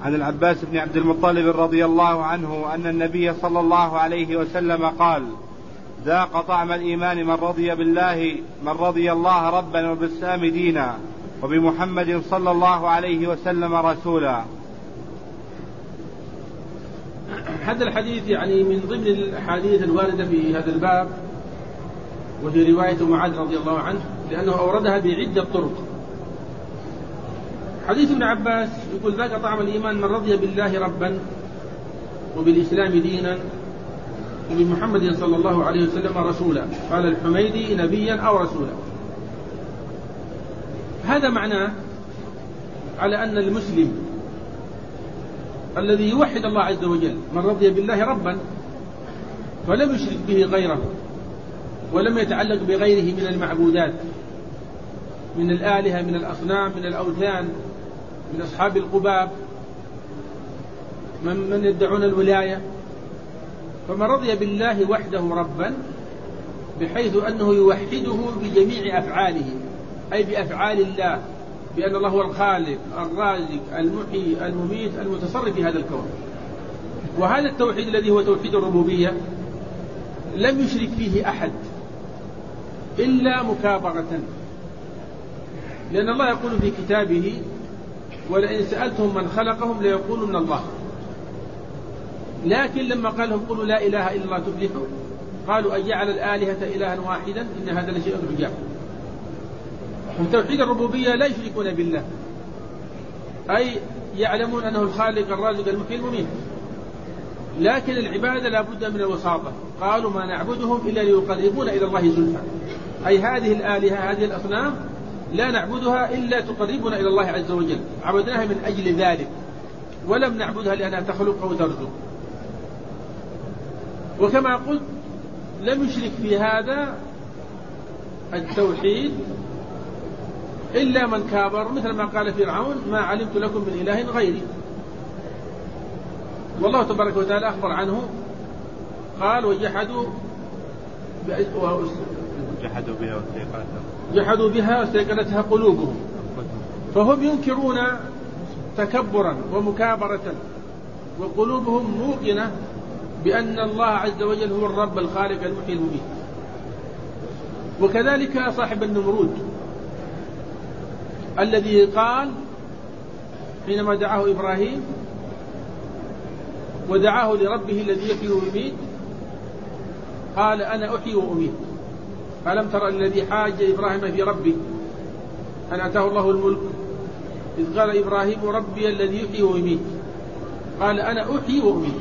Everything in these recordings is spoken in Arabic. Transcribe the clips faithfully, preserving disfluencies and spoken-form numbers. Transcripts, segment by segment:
عن العباس بن عبد المطلب رضي الله عنه أن النبي صلى الله عليه وسلم قال: ذاق طعم الإيمان من رضي بالله من رضي الله ربا وبالإسلام دينا وبمحمد صلى الله عليه وسلم رسولا. هذا الحديث يعني من ضمن الأحاديث الواردة في هذا الباب، وهي رواية معاذ رضي الله عنه، لأنه أوردها بعدة طرق. حديث ابن عباس يقول: ذاق طعم الإيمان من رضي بالله ربا وبالإسلام دينا وبمحمد صلى الله عليه وسلم رسولا. قال الحميدي: نبيا أو رسولا. هذا معناه على أن المسلم الذي يوحد الله عز وجل من رضي بالله ربا فلم يشرك به غيره ولم يتعلق بغيره من المعبودات، من الآلهة، من الأصنام، من الأوثان، من أصحاب القباب، من, من يدعون الولاية. فمن رضي بالله وحده ربا بحيث أنه يوحده بجميع أفعاله، أي بأفعال الله، بأن الله هو الخالق الرازق المحيي المميت المتصرف في هذا الكون. وهذا التوحيد الذي هو توحيد الربوبية لم يشرك فيه أحد إلا مكابرة، لأن الله يقول في كتابه: ولئن سألتهم من خلقهم ليقولون الله. لكن لما قال لهم: قولوا لا إله إلا الله تفلحوا، قالوا: أجعل الآلهة إلها واحدا إن هذا لشيء عجاب. من توحيد الربوبية لا يشركون بالله، أي يعلمون أنه الخالق الرازق المحيي المميت، لكن العبادة لا بد من الوساطة. قالوا: ما نعبدهم إلا ليقربونا إلى الله زلفى، أي هذه الآلهة هذه الأصنام لا نعبدها إلا تقربنا إلى الله عز وجل، عبدناها من أجل ذلك، ولم نعبدها لأنها تخلق أو ترزق. وكما قلت لم يشرك في هذا التوحيد إلا من كابر، مثل ما قال فرعون: ما علمت لكم من إله غيري. والله تبارك وتعالى أخبر عنه قال: وجحدوا جحدوا بها جحدوا بها واستيقنتها قلوبهم. فهم ينكرون تكبرا ومكابرة، وقلوبهم موقنة بأن الله عز وجل هو الرب الخالق المحيي المميت. وكذلك صاحب النمرود الذي قال حينما دعاه إبراهيم ودعاه لربه الذي يحيي ويميت، قال: أنا أحيي وأميت. ألم تر الذي حاج إبراهيم في ربه أن أتاه الله الملك إذ قال إبراهيم: ربي الذي يحيي ويميت. قال: أنا أحيي وأميت،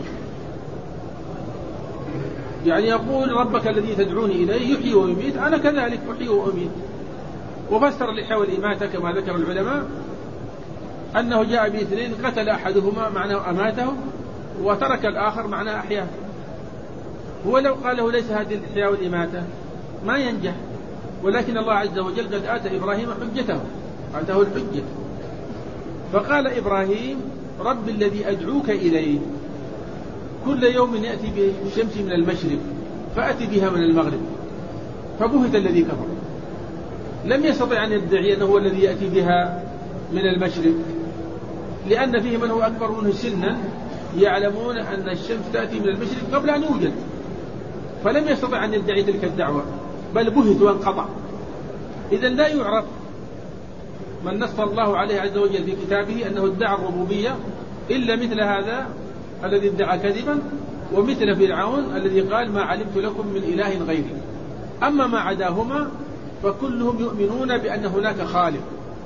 يعني يقول: ربك الذي تدعوني إليه يحيي ويميت، أنا كذلك أحيي وأميت. وفسر الإحياء والإماتة كما ذكر العلماء أنه جاء باثنين: قتل أحدهما معناه أماته، وترك الآخر معناه أحياه. هو لو قال له ليس هذه الإحياء والإماتة ما ينجح، ولكن الله عز وجل قد آتى إبراهيم حجته، آتاه الحجة. فقال إبراهيم: رب الذي أدعوك إليه كل يوم يأتي بالشمس من المشرق فأتي بها من المغرب. فبهت الذي كفر، لم يستطع أن يدعي أنه هو الذي يأتي بها من المشرق، لأن فيه من هو أكبر منه سنا يعلمون أن الشمس تأتي من المشرق قبل أن يوجد، فلم يستطع أن يدعي تلك الدعوة، بل بهت وانقطع. إذن لا يعرف من نص الله عليه عز وجل في كتابه أنه ادعى الربوبية إلا مثل هذا الذي ادعى كذبا، ومثل فرعون الذي قال: ما علمت لكم من إله غيري. أما ما عداهما فكلهم يؤمنون بأن هناك خالق،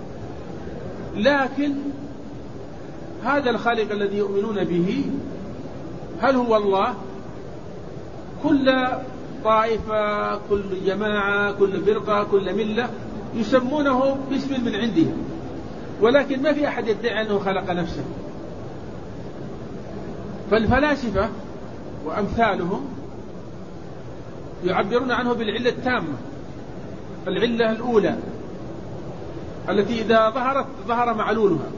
لكن هذا الخالق الذي يؤمنون به هل هو الله؟ كل طائفة، كل جماعة، كل فرقة، كل ملة يسمونه باسم من عندهم، ولكن ما في أحد يدعي أنه خلق نفسه. فالفلاسفة وأمثالهم يعبرون عنه بالعلة التامة، العلة الأولى التي إذا ظهرت ظهر معلولها،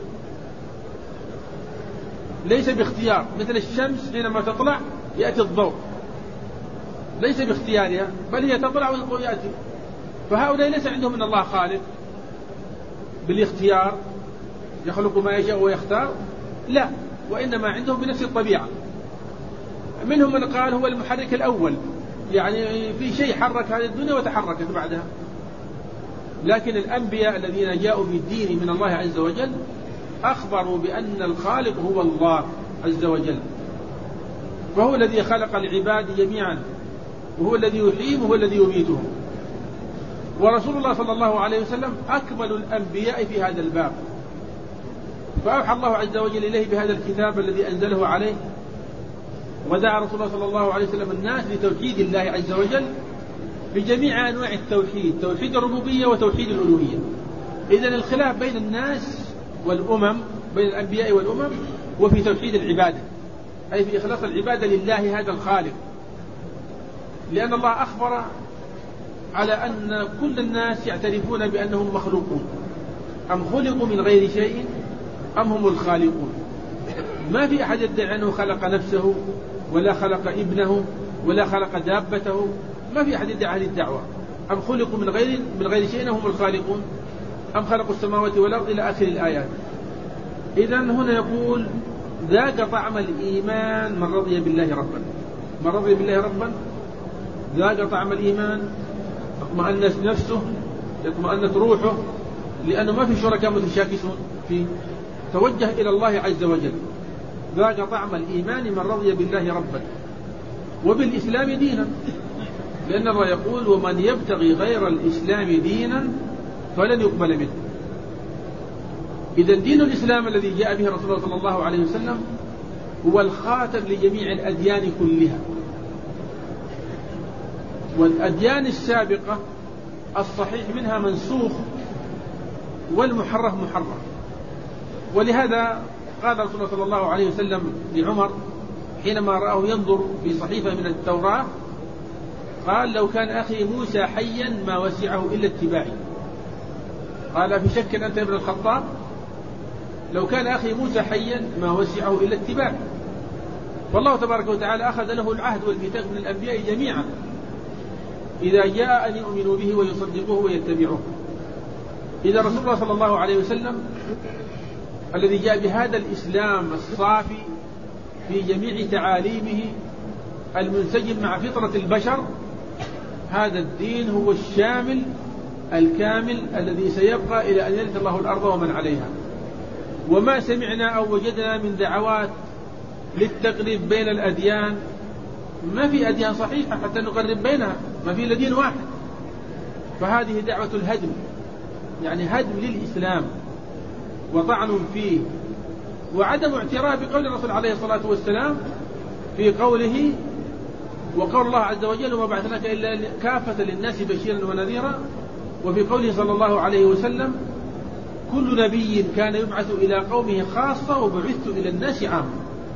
ليس باختيار، مثل الشمس حينما تطلع يأتي الضوء، ليس باختيارها بل هي تطلع والضوء يأتي. فهؤلاء ليس عندهم من الله خالق بالاختيار يخلق ما يشاء ويختار، لا، وإنما عندهم بنفس الطبيعة. منهم من قال هو المحرك الأول، يعني في شيء حرك هذه الدنيا وتحركت بعدها. لكن الأنبياء الذين جاءوا بالدين من الله عز وجل أخبروا بأن الخالق هو الله عز وجل، وهو الذي خلق العباد جميعا، وهو الذي يحييهم وهو الذي يميتهم. ورسول الله صلى الله عليه وسلم أكمل الأنبياء في هذا الباب، فأوحى الله عز وجل إليه بهذا الكتاب الذي أنزله عليه، ودعا رسول الله صلى الله عليه وسلم الناس لتوحيد الله عز وجل بجميع أنواع التوحيد، توحيد الربوبية وتوحيد الألوهية. إذن الخلاف بين الناس والأمم، بين الأنبياء والأمم، وفي توحيد العبادة، أي في إخلاص العبادة لله هذا الخالق، لأن الله أخبر على أن كل الناس يعترفون بأنهم مخلوقون، أم خلقوا من غير شيء أم هم الخالقون. ما في أحد يدعي أنه خلق نفسه ولا خلق ابنه ولا خلق دابته، ما في أحد يدعي هذه الدعوة. أم خلقوا من غير من غير شيء هم الخالقون، أم خلقوا السماوات والأرض إلى آخر الآيات. إذن هنا يقول ذاق طعم الإيمان من رضي بالله ربا. من رضي بالله ربا ذاق طعم الإيمان، اطمأنت نفسه، اطمأنت روحه، لأنه ما في شركاء متشاكسون فيه، توجه إلى الله عز وجل. ذاق طعم الإيمان من رضي بالله ربا وبالإسلام دينا، لأن الله يقول ومن يبتغي غير الإسلام دينا فلن يقبل منه. إذا دين الإسلام الذي جاء به رسول الله صلى الله عليه وسلم هو الخاتم لجميع الأديان كلها، والأديان السابقة الصحيح منها منسوخ والمحرف محرف. ولهذا قال رسول الله صلى الله عليه وسلم لعمر حينما رآه ينظر في صحيفة من التوراة، قال لو كان أخي موسى حيا ما وسعه إلا اتباعي. قال في شك أنت ابن الخطاب؟ لو كان أخي موسى حيا ما وسعه إلا اتباعي. والله تبارك وتعالى أخذ له العهد والميثاق من الأنبياء جميعا إذا جاء أن يؤمنوا به ويصدقوه ويتبعوه. إذا رسول الله صلى الله عليه وسلم الذي جاء بهذا الإسلام الصافي في جميع تعاليمه المنسجم مع فطرة البشر، هذا الدين هو الشامل الكامل الذي سيبقى إلى أن يرث الله الأرض ومن عليها. وما سمعنا أو وجدنا من دعوات للتقريب بين الأديان، ما في أديان صحيحة حتى نقرب بينها، ما في إلا دين واحد. فهذه دعوة الهدم، يعني هدم للإسلام وطعن فيه، وعدم اعتراف بقول الرسول عليه الصلاة والسلام في قوله وقول الله عز وجل وما بعثناك إلا كافة للناس بشيرا ونذيرا، وفي قوله صلى الله عليه وسلم كل نبي كان يبعث إلى قومه خاصة وبعثت إلى الناس عامة.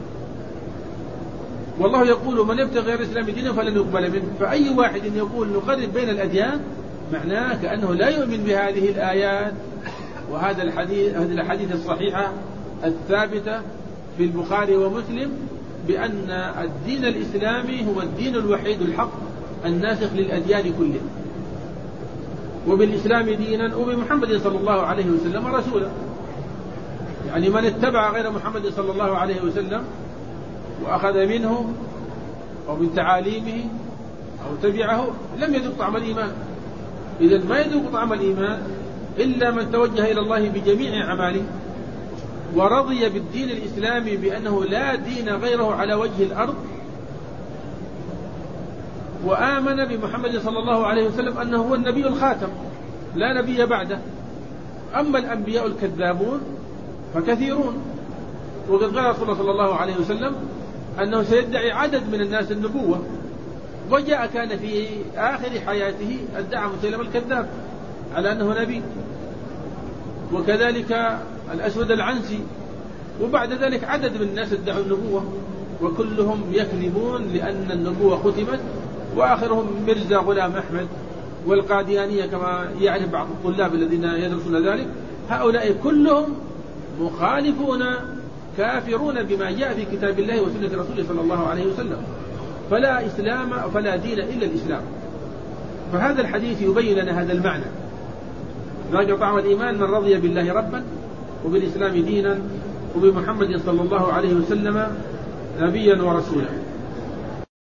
والله يقول من يبتغي غير الإسلام دينا فلن يقبل منه. فأي واحد يقول نقرب بين الأديان معناه كأنه لا يؤمن بهذه الآيات وهذا الحديث، هذه الحديث الصحيحة الثابتة في البخاري ومسلم بأن الدين الإسلامي هو الدين الوحيد الحق الناسخ للأديان كلها، وبالإسلام دينا وبمحمد صلى الله عليه وسلم رسولا. يعني من اتبع غير محمد صلى الله عليه وسلم وأخذ منه أو من تعاليمه أو تبعه لم يذوق طعم الإيمان. إذا ما يذوق طعم الإيمان إلا من توجه إلى الله بجميع أعماله ورضي بالدين الإسلامي بأنه لا دين غيره على وجه الأرض، وآمن بمحمد صلى الله عليه وسلم أنه هو النبي الخاتم لا نبي بعده. أما الأنبياء الكذابون فكثيرون، وقد قال رسول الله صلى الله عليه وسلم أنه سيدعي عدد من الناس النبوة، وجاء كان في آخر حياته ادعى مسيلمة الكذاب على أنه نبي، وكذلك الأسود العنسي، وبعد ذلك عدد من الناس ادعوا النبوة وكلهم يكذبون لأن النبوة ختمت، وآخرهم مرزا غلام أحمد والقاديانية كما يعرف بعض الطلاب الذين يدرسون ذلك. هؤلاء كلهم مخالفون كافرون بما جاء في كتاب الله وسنة رسوله صلى الله عليه وسلم، فلا إسلام فلا دين إلا الإسلام. فهذا الحديث يبين لنا هذا المعنى، ذاق طعم الإيمان من رضي بالله ربا وبالإسلام دينا وبمحمد صلى الله عليه وسلم نبيا ورسولا.